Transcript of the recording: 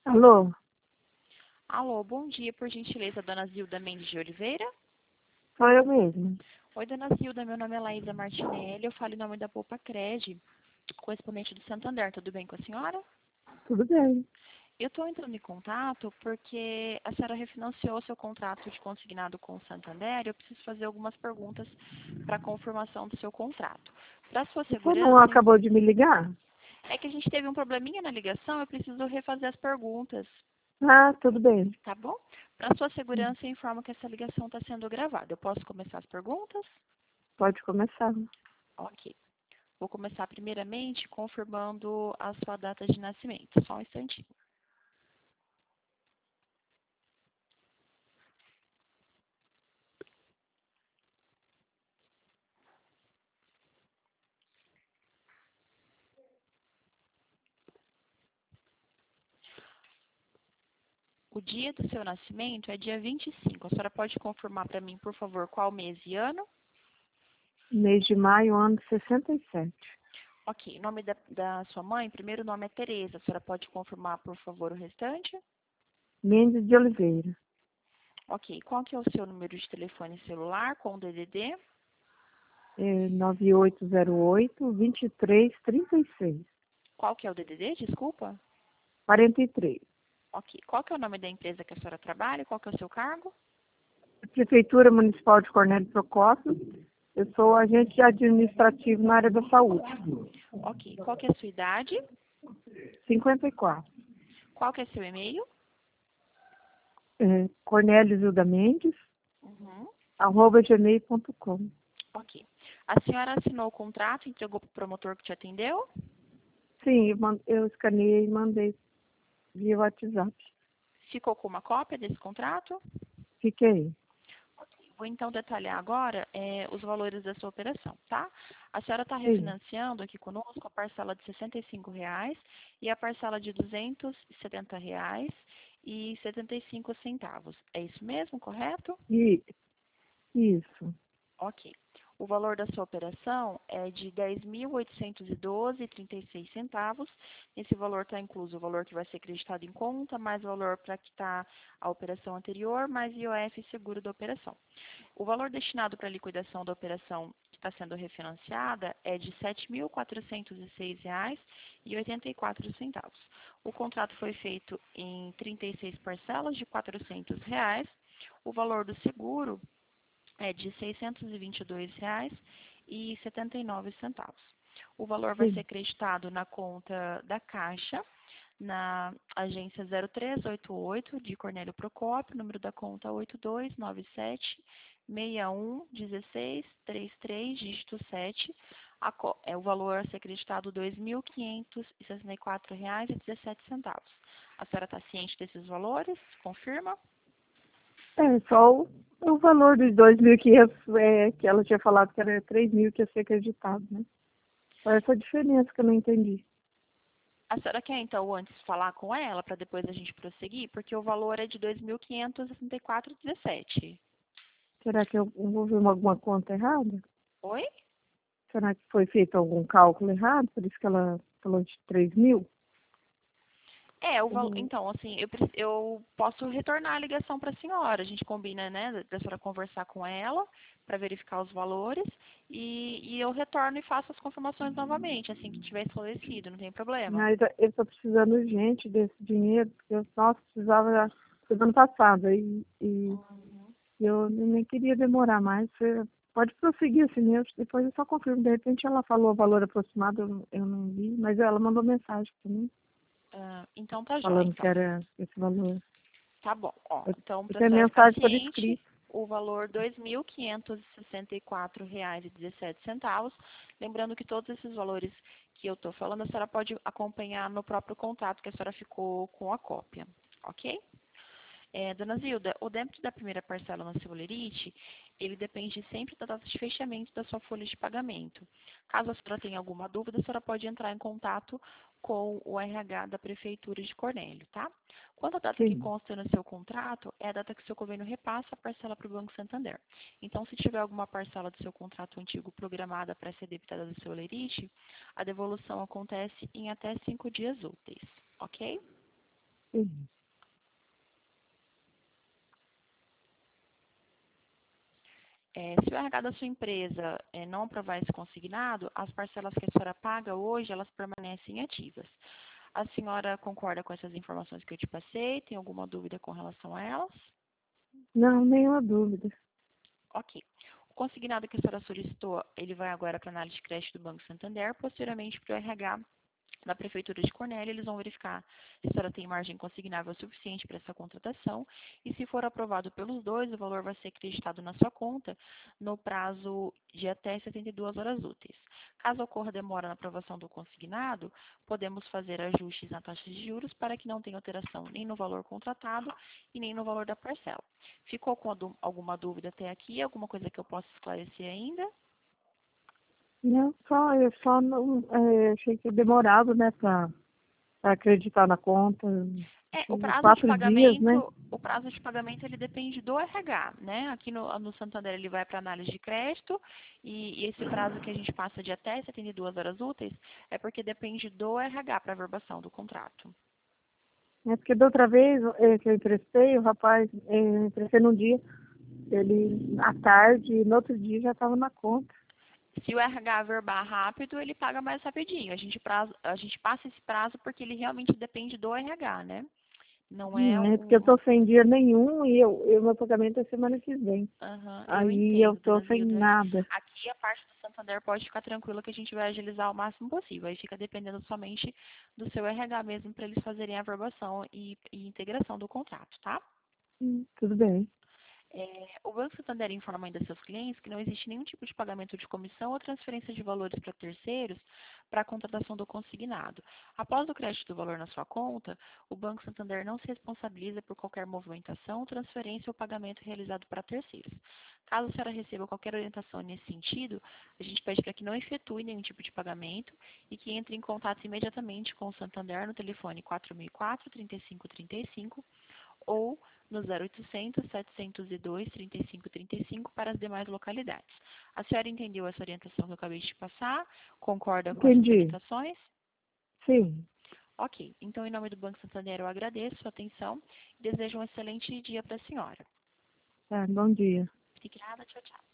Alô? Alô, bom dia, por gentileza, dona Zilda Mendes de Oliveira? Sou eu mesmo. Oi, dona Zilda, meu nome é Laísa Martinelli, eu falo em nome da Poupa Cred, correspondente do Santander, tudo bem com a senhora? Tudo bem. Eu estou entrando em contato porque a senhora refinanciou seu contrato de consignado com o Santander e eu preciso fazer algumas perguntas para a confirmação do seu contrato. Para sua Você não segurança, acabou de me ligar? é que a gente teve um probleminha na ligação, eu preciso refazer as perguntas. Ah, tudo bem. Tá bom? Para sua segurança, eu informo que essa ligação está sendo gravada. Eu posso começar as perguntas? Pode começar. Ok. Vou começar primeiramente confirmando a sua data de nascimento. Só um instantinho. O dia do seu nascimento é dia 25. A senhora pode confirmar para mim, por favor, qual mês e ano? Mês de maio, ano 67. Ok. Nome da sua mãe, primeiro nome é Tereza. A senhora pode confirmar, por favor, o restante? Mendes de Oliveira. Ok. Qual que é o seu número de telefone celular com o DDD? 9808-2336. Qual que é o DDD? Desculpa. 43. Ok. Qual que é o nome da empresa que a senhora trabalha? Qual que é o seu cargo? Prefeitura Municipal de Cornélio Procópio. Eu sou agente administrativo na área da saúde. Ok. Qual que é a sua idade? 54. Qual que é seu e-mail? Cornélio Zilda Mendes, Uhum. @gmail.com. Ok. A senhora assinou o contrato e entregou para o promotor que te atendeu? Sim, eu escaneei e mandei via WhatsApp. Ficou com uma cópia desse contrato? Fiquei. Vou então detalhar agora os valores da sua operação, tá? A senhora está Sim. refinanciando aqui conosco a parcela de R$ 65 e a parcela de R$ 270,75. É isso mesmo, correto? E isso. Ok. O valor da sua operação é de R$ 10.812,36. Esse valor está incluso o valor que vai ser acreditado em conta, mais o valor para quitar a operação anterior, mais IOF e seguro da operação. O valor destinado para a liquidação da operação que está sendo refinanciada é de R$ 7.406,84. O contrato foi feito em 36 parcelas de R$ 400. O valor do seguro é de R$ 622,79. O valor vai ser Sim. acreditado na conta da Caixa, na agência 0388 de Cornélio Procópio, número da conta 8297-611633, dígito 7. O valor a ser acreditado R$ 2.564,17. A senhora está ciente desses valores? Confirma? Só o valor dos 2.500 que ela tinha falado que era 3.000 que ia ser acreditado, né? Só essa diferença que eu não entendi. A senhora quer, então, antes falar com ela, para depois a gente prosseguir? Porque o valor é de R$ 2.564,17. Será que eu envolvi alguma conta errada? Oi? Será que foi feito algum cálculo errado? Por isso que ela falou de 3.000? É, o valor. Então, assim, eu posso retornar a ligação para a senhora. A gente combina, né, da senhora conversar com ela para verificar os valores e eu retorno e faço as confirmações novamente, assim que tiver esclarecido, não tem problema. Mas eu estou precisando urgente desse dinheiro, porque eu só precisava já do ano passado. E eu nem queria demorar mais. Você pode prosseguir assim mesmo, depois eu só confirmo. De repente ela falou o valor aproximado, eu não vi, mas ela mandou mensagem para mim, Então tá jóia, falando que então. era esse valor. Tá bom, ó. Então, Eu para a tenho senhora ficar mensagem por ciente, escrito. o valor R$ 2.564,17. Lembrando que todos esses valores que eu estou falando, a senhora pode acompanhar no próprio contrato que a senhora ficou com a cópia, ok? Dona Zilda, o débito da primeira parcela no seu Lerite, ele depende sempre da data de fechamento da sua folha de pagamento. Caso a senhora tenha alguma dúvida, a senhora pode entrar em contato com o RH da Prefeitura de Cornélio, tá? Quanto à data que Sim. consta no seu contrato, é a data que o seu convênio repassa a parcela para o Banco Santander. Então, se tiver alguma parcela do seu contrato antigo programada para ser debitada do seu Lerite, a devolução acontece em até 5 dias úteis, ok? Sim. Se o RH da sua empresa não aprovar esse consignado, as parcelas que a senhora paga hoje, elas permanecem ativas. A senhora concorda com essas informações que eu te passei? Tem alguma dúvida com relação a elas? Não, nenhuma dúvida. Ok. O consignado que a senhora solicitou, ele vai agora para a análise de crédito do Banco Santander, posteriormente para o RH da Prefeitura de Cornélia, eles vão verificar se a senhora tem margem consignável suficiente para essa contratação e, se for aprovado pelos dois, o valor vai ser acreditado na sua conta no prazo de até 72 horas úteis. Caso ocorra demora na aprovação do consignado, podemos fazer ajustes na taxa de juros para que não tenha alteração nem no valor contratado e nem no valor da parcela. Ficou com alguma dúvida até aqui? Alguma coisa que eu possa esclarecer ainda? Não, eu só não, achei que demorava, né, para acreditar na conta. O prazo de 4 dias, né? pagamento, ele depende do RH, né? Aqui no Santander ele vai para análise de crédito e esse prazo que a gente passa de até 72 horas úteis é porque depende do RH para averbação do contrato. É porque da outra vez que eu emprestei, o rapaz, eu emprestei num dia, ele à tarde, e no outro dia já estava na conta. Se o RH averbar rápido, ele paga mais rapidinho. A gente passa esse prazo porque ele realmente depende do RH, né? Não é É porque eu um. estou sem dia nenhum e meu pagamento é semana que vem. Eu Aí eu entendo, estou dona sem Zilda. nada. Aqui a parte do Santander pode ficar tranquila que a gente vai agilizar o máximo possível. Aí fica dependendo somente do seu RH mesmo para eles fazerem a averbação e integração do contrato, tá? Tudo bem. O Banco Santander informa ainda seus clientes que não existe nenhum tipo de pagamento de comissão ou transferência de valores para terceiros para a contratação do consignado. Após o crédito do valor na sua conta, o Banco Santander não se responsabiliza por qualquer movimentação, transferência ou pagamento realizado para terceiros. Caso a senhora receba qualquer orientação nesse sentido, a gente pede para que não efetue nenhum tipo de pagamento e que entre em contato imediatamente com o Santander no telefone 4004-3535 ou no 0800 702 3535 para as demais localidades. A senhora entendeu essa orientação que eu acabei de passar? Concorda com essas Entendi. orientações? Sim. Ok. Então, em nome do Banco Santander, eu agradeço a sua atenção e desejo um excelente dia para a senhora. Tá, bom dia. Obrigada. Tchau, tchau.